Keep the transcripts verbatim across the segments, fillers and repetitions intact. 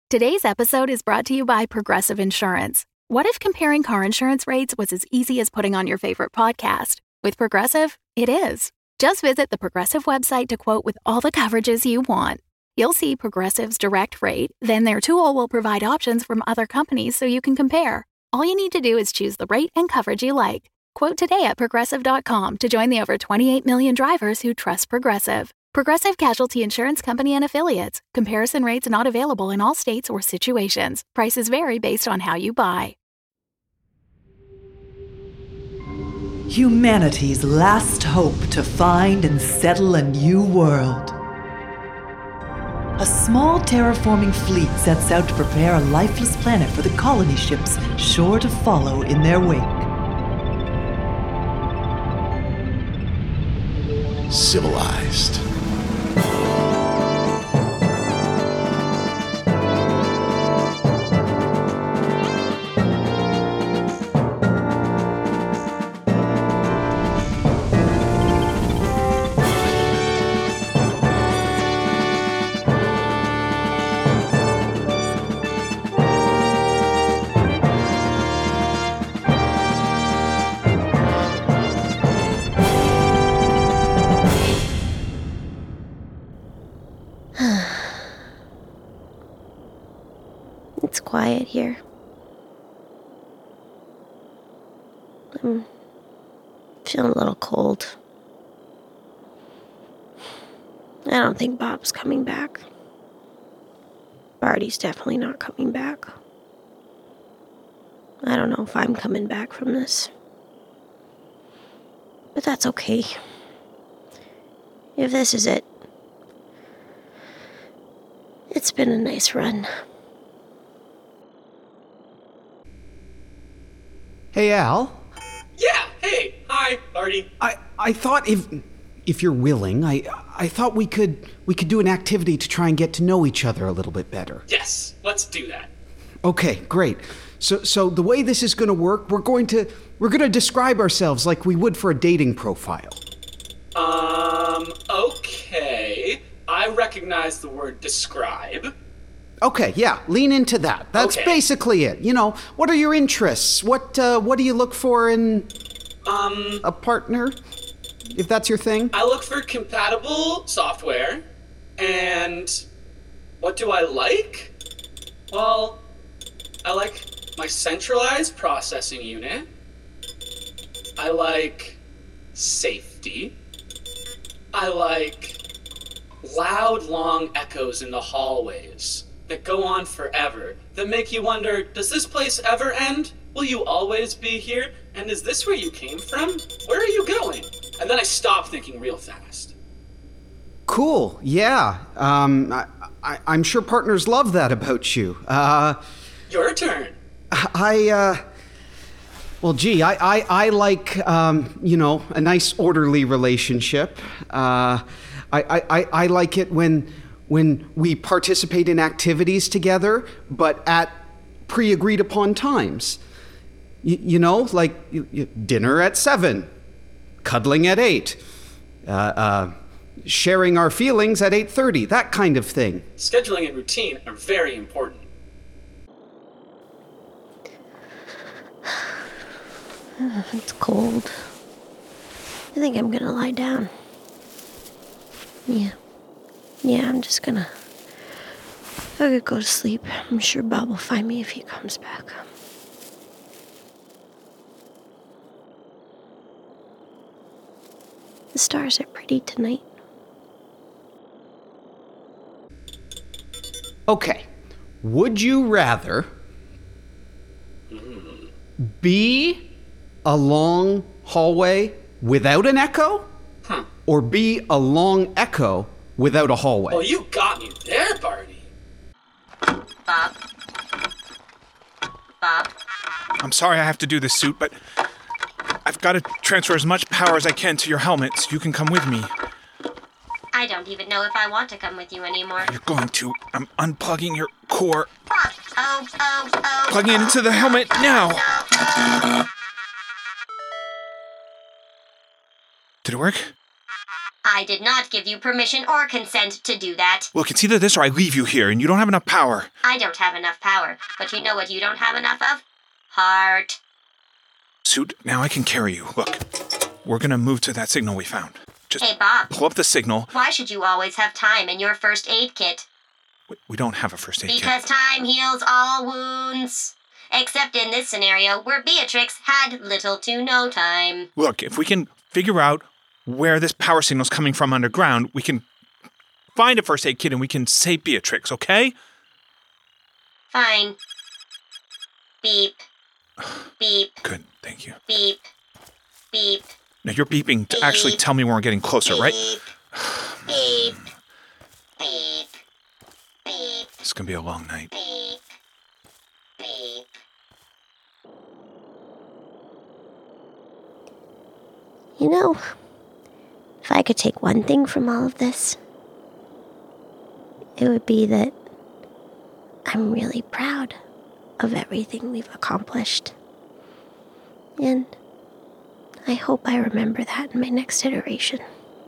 Today's episode is brought to you by Progressive Insurance. What if comparing car insurance rates was as easy as putting on your favorite podcast? With Progressive, it is. Just visit the Progressive website to quote with all the coverages you want. You'll see Progressive's direct rate, then their tool will provide options from other companies so you can compare. All you need to do is choose the rate and coverage you like. Quote today at progressive dot com to join the over twenty-eight million drivers who trust Progressive. Progressive Casualty Insurance Company and Affiliates. Comparison rates not available in all states or situations. Prices vary based on how you buy. Humanity's last hope to find and settle a new world. A small terraforming fleet sets out to prepare a lifeless planet for the colony ships sure to follow in their wake. Civilized. It's quiet here. I'm feeling a little cold. I don't think Bob's coming back. Barty's definitely not coming back. I don't know if I'm coming back from this. But that's okay. If this is it, it's been a nice run. Hey, Al. Yeah, hey, hi, Barty. I, I thought if if you're willing, I I thought we could we could do an activity to try and get to know each other a little bit better. Yes, let's do that. Okay, great. So so the way this is going to work, we're going to we're going to describe ourselves like we would for a dating profile. Um, okay. I recognize the word describe. Okay, yeah, lean into that. That's Okay. basically it. You know, what are your interests? What uh, what do you look for in Um, a partner? If that's your thing? I look for compatible software, and what do I like? Well, I like my centralized processing unit. I like safety. I like loud, long echoes in the hallways that go on forever, that make you wonder, does this place ever end? Will you always be here? And is this where you came from? Where are you going? And then I stop thinking real fast. Cool. Yeah. Um, I, I, I'm sure partners love that about you. Uh, Your turn. I, uh, well, gee, I, I, I like, um, you know, a nice orderly relationship. Uh, I, I, I like it when, when we participate in activities together, but at pre-agreed upon times. Y- you know, like y- y- dinner at seven, cuddling at eight, uh, uh, sharing our feelings at eight thirty, that kind of thing. Scheduling and routine are very important. It's cold. I think I'm gonna lie down. Yeah. Yeah, I'm just gonna... I could go to sleep. I'm sure Bob will find me if he comes back. The stars are pretty tonight. Okay. Would you rather be a long hallway without an echo? Huh. Or be a long echo without a hallway? Well, you got me there, Barty. Bob? Bob? I'm sorry I have to do this, Suit, but I've got to transfer as much power as I can to your helmet so you can come with me. I don't even know if I want to come with you anymore. You're going to. I'm unplugging your core. Bob! Oh, oh, oh. Plugging it into the helmet now. No. Did it work? I did not give you permission or consent to do that. Look, it's either this or I leave you here, and you don't have enough power. I don't have enough power, but you know what you don't have enough of? Heart. Suit, now I can carry you. Look, we're gonna move to that signal we found. Just Hey, Bob. pull up the signal. Why should you always have time in your first aid kit? We, we don't have a first aid Because kit. time heals all wounds. Except in this scenario where Beatrix had little to no time. Look, if we can figure out where this power signal's coming from underground, we can find a first aid kit and we can save Beatrix, okay? Fine. Beep. Beep. Good, thank you. Beep. Beep. Now you're beeping to actually Beep. tell me when we're getting closer, right? Beep. Beep. Beep. It's gonna be a long night. Beep. Beep. You know, if I could take one thing from all of this, it would be that I'm really proud of everything we've accomplished. And I hope I remember that in my next iteration.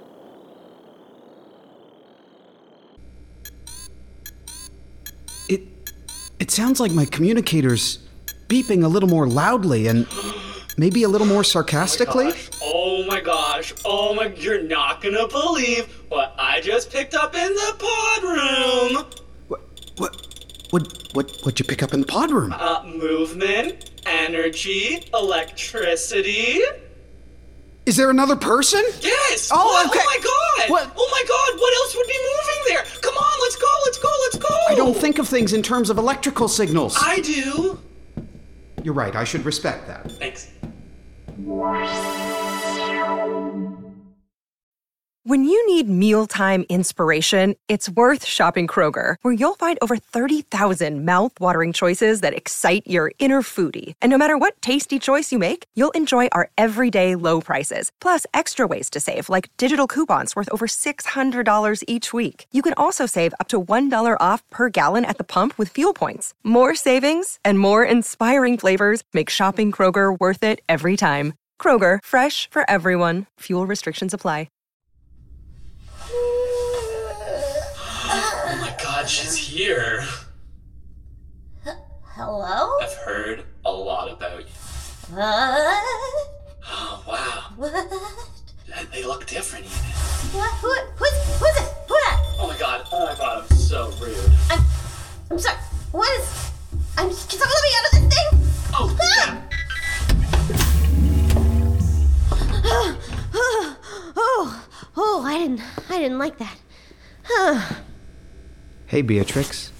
It it sounds like my communicator's beeping a little more loudly and maybe a little more sarcastically. Oh my gosh. Oh my, you're not gonna believe what I just picked up in the pod room. What what what what what'd you pick up in the pod room? Uh, movement, energy, electricity. Is there another person? Yes! Oh, what? okay. Oh my god! What? Oh my god, what else would be moving there? Come on, let's go, let's go, let's go! I don't think of things in terms of electrical signals. I do. You're right, I should respect that. Thanks. When you need mealtime inspiration, it's worth shopping Kroger, where you'll find over thirty thousand mouth-watering choices that excite your inner foodie. And no matter what tasty choice you make, you'll enjoy our everyday low prices, plus extra ways to save, like digital coupons worth over six hundred dollars each week. You can also save up to one dollar off per gallon at the pump with fuel points. More savings and more inspiring flavors make shopping Kroger worth it every time. Kroger, fresh for everyone. Fuel restrictions apply. Oh my god, she's here. Hello? I've heard a lot about you. What? Oh, wow. What? They look different even. What? Who? Who's? Who's it? Who that? Oh my god, oh my god, I'm so rude. I'm. I'm sorry. What is? I'm. Can someone let me out of this thing? Oh, Ah! oh, oh, oh! I didn't. I didn't like that. Hey, Beatrix.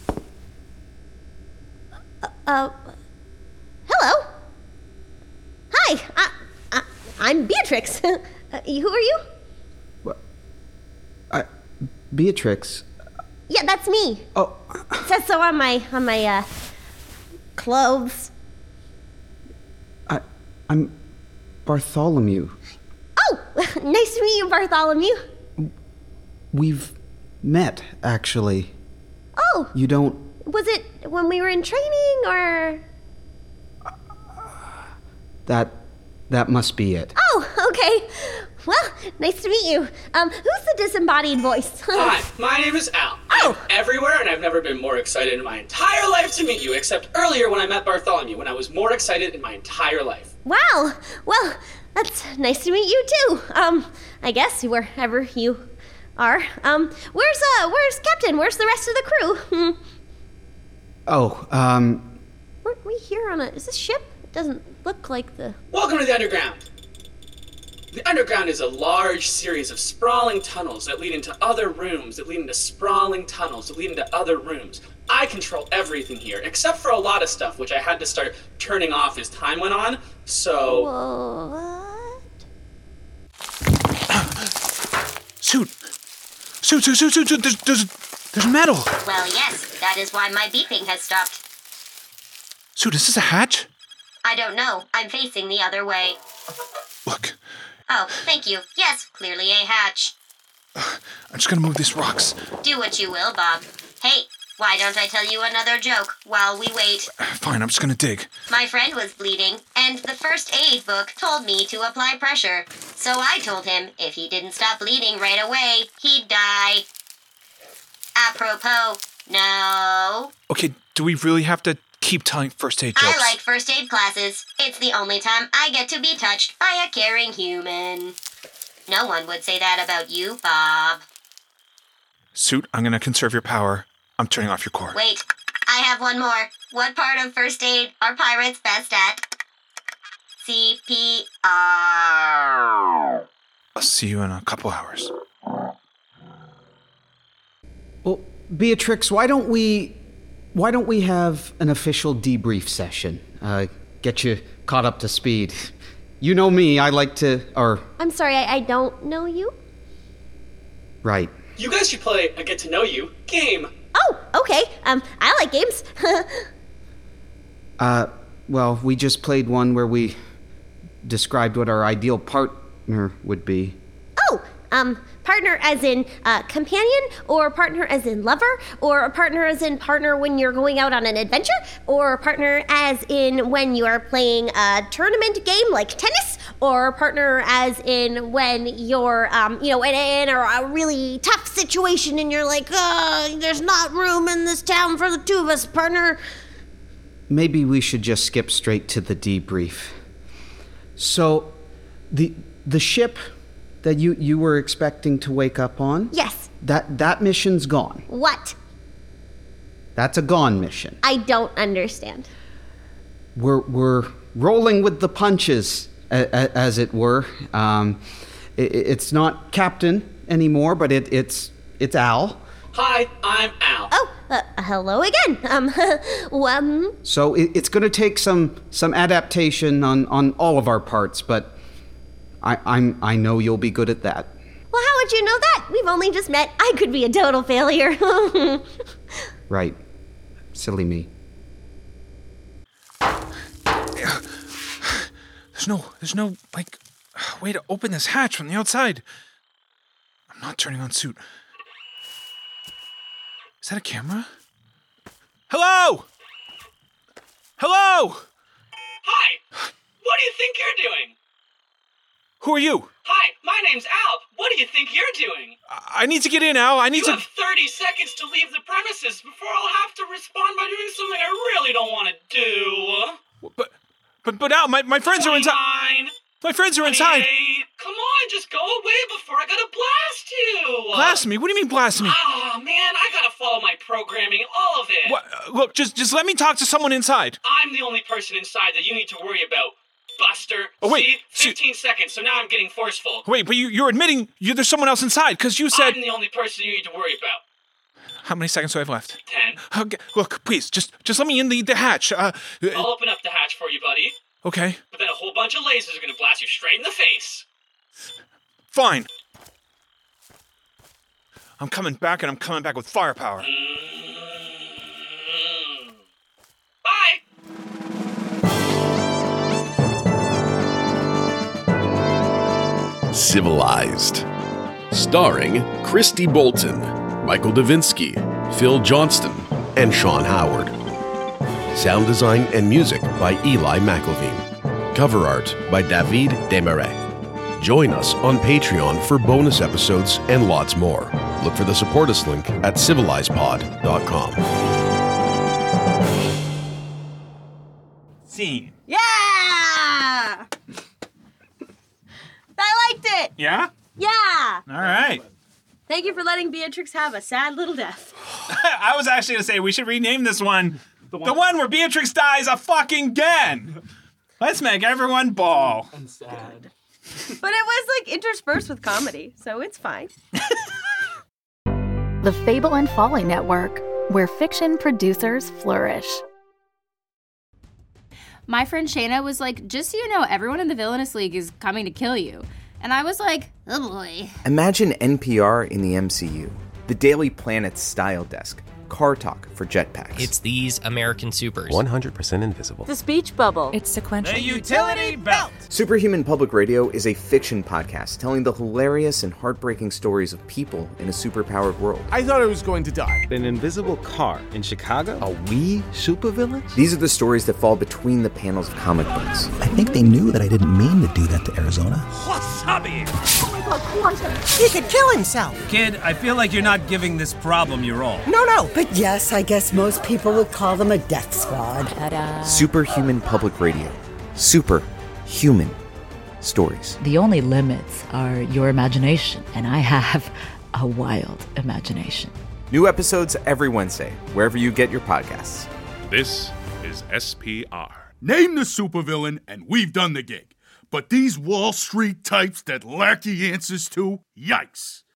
Uh, hello. Hi, I, I, I'm Beatrix. uh, who are you? What? I, Beatrix. Yeah, that's me. Oh, It says so on my on my uh, clothes. I, I'm Bartholomew. Oh, nice to meet you, Bartholomew. We've met, actually. Oh, You don't. was it when we were in training or? That. That must be it. Oh, okay. Well, nice to meet you. Um, who's the disembodied voice? Hi, my name is Al. Oh. I'm everywhere, and I've never been more excited in my entire life to meet you, except earlier when I met Bartholomew, when I was more excited in my entire life. Wow. Well, that's nice to meet you too. Um, I guess wherever you are. Um, where's uh, where's Captain? Where's the rest of the crew? Hmm. Oh, um. Weren't we here on a? Is this ship? It doesn't look like the. Welcome to the Underground. The Underground is a large series of sprawling tunnels that lead into other rooms, that lead into sprawling tunnels, that lead into other rooms. I control everything here, except for a lot of stuff, which I had to start turning off as time went on, so... Whoa, what? Suit! Suit, suit, suit, suit, suit, there's, there's, there's metal! Well, yes. That is why my beeping has stopped. Suit, is this a hatch? I don't know. I'm facing the other way. Look, Oh, thank you. Yes, clearly a hatch. I'm just gonna move these rocks. Do what you will, Bob. Hey, Why don't I tell you another joke while we wait? Fine, I'm just gonna dig. My friend was bleeding, and the first aid book told me to apply pressure. So I told him if he didn't stop bleeding right away, he'd die. Apropos, no. Okay, do we really have to keep telling first aid jokes? I like first aid classes. It's the only time I get to be touched by a caring human. No one would say that about you, Bob. Suit, I'm gonna conserve your power. I'm turning off your core. Wait, I have one more. What part of first aid are pirates best at? C P R. I'll see you in a couple hours. Well, Beatrix, why don't we... Why don't we have an official debrief session? Uh, get you caught up to speed. You know me, I like to... or... I'm sorry, I, I don't know you. Right. You guys should play a get-to-know-you game. Oh, okay. Um, I like games. uh, well, we just played one where we described what our ideal partner would be. Oh, um, partner as in uh, companion, or partner as in lover, or a partner as in partner when you're going out on an adventure, or partner as in when you are playing a tournament game like tennis, or partner as in when you're, um, you know, in, in a, a really tough situation and you're like, oh, there's not room in this town for the two of us, partner. Maybe we should just skip straight to the debrief. So, the the ship that you, you were expecting to wake up on? Yes. That that mission's gone. What? That's a gone mission. I don't understand. We're we're rolling with the punches, a, a, as it were. Um, it, it's not Captain anymore, but it, it's it's Al. Hi, I'm Al. Oh, uh, hello again. Um, um. So it, it's going to take some some adaptation on, on all of our parts, but I I'm I know you'll be good at that. Well, how would you know that? We've only just met. I could be a total failure. Right. Silly me. There's no, there's no, like, way to open this hatch from the outside. I'm not turning on Suit. Is that a camera? Hello? Hello? Hi! What do you think you're doing? Who are you? Hi, my name's Al. What do you think you're doing? I, I need to get in, Al. I need you to... have thirty seconds to leave the premises before I'll have to respond by doing something I really don't want to do. But, but, but Al, my, my friends are inside. My friends are inside. Hey, come on, just go away before I gotta blast you. Blast me? What do you mean blast me? Ah, oh, man, I gotta follow my programming, all of it. What? Uh, look, just, just let me talk to someone inside. I'm the only person inside that you need to worry about. Buster. Oh, wait. See? fifteen See, seconds, so now I'm getting forceful. Wait, but you, you're admitting you, there's someone else inside, because you said... I'm the only person you need to worry about. How many seconds do I have left? Ten. Okay, look, please, just just let me in the, the hatch. Uh, I'll open up the hatch for you, buddy. Okay. But then a whole bunch of lasers are going to blast you straight in the face. Fine. I'm coming back, and I'm coming back with firepower. Mm. Bye! Civilized. Starring Christy Bolton, Michael Davinsky, Phil Johnston, and Sean Howard. Sound design and music by Eli McElveen. Cover art by David Desmarais. Join us on Patreon for bonus episodes and lots more. Look for the support us link at civilized pod dot com. Scene. Yeah! I liked it! Yeah? Yeah! All right. Thank you for letting Beatrix have a sad little death. I was actually going to say we should rename this one the one, the one where Beatrix dies a fucking again. Let's make everyone bawl. And sad. But it was like interspersed with comedy, so it's fine. The Fable and Folly Network, where fiction producers flourish. My friend Shayna was like, just so you know, everyone in the Villainous League is coming to kill you. And I was like, oh boy. Imagine N P R in the M C U, the Daily Planet's style desk, car talk for jetpacks. It's these American supers. one hundred percent invisible. The speech bubble. It's sequential. The utility belt. Superhuman Public Radio is a fiction podcast telling the hilarious and heartbreaking stories of people in a superpowered world. I thought I was going to die. An invisible car in Chicago? Are we supervillains? These are the stories that fall between the panels of comic books. I think they knew that I didn't mean to do that to Arizona. Wasabi! Oh my god, Quantum! He could kill himself! Kid, I feel like you're not giving this problem your all. No, no! But yes, I guess most people would call them a death squad. Ta-da. Superhuman Public Radio. Superhuman stories. The only limits are your imagination, and I have a wild imagination. New episodes every Wednesday, wherever you get your podcasts. This is S P R. Name the supervillain, and we've done the gig. But these Wall Street types that lack the answers to, yikes.